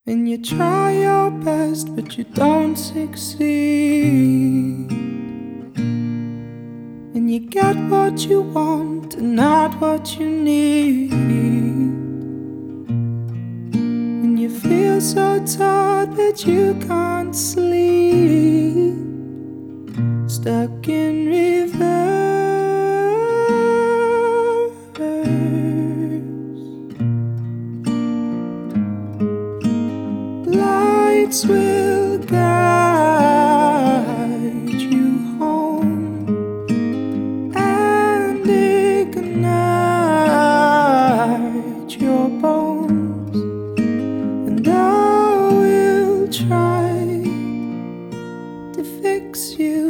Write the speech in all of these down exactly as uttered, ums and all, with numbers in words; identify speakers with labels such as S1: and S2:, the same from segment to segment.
S1: And you try your best, but you don't succeed. And you get what you want and not what you need. And you feel so tired, but you can't sleep. Stuck in reverse. Lights will guide you home and ignite your bones, and I will try to fix you.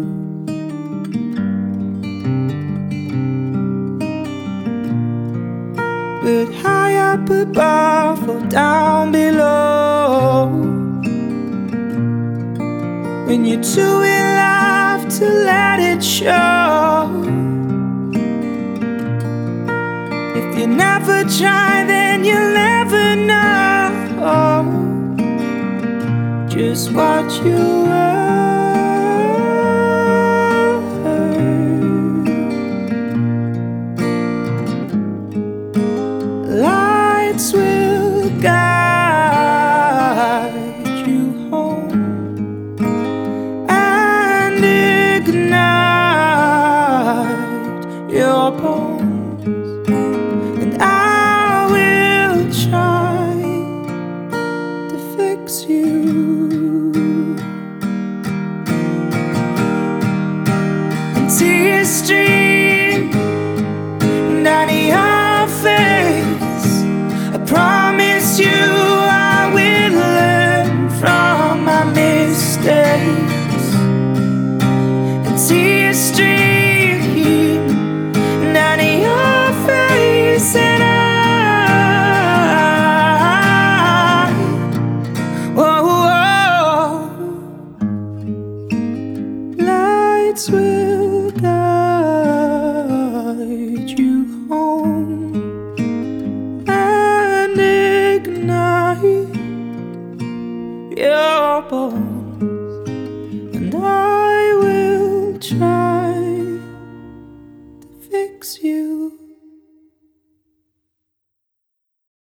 S1: But high up above or down below, when you're too in love to let it show. If you never try, then you'll never know just what you are. Lights will guide you home and ignite your bones, and I will try to fix you. And tears stream down your face. I promise you I will learn from my mistakes. And tears stream down your face, and I, whoa, whoa, lights will guide you home and ignite your bones, and I will try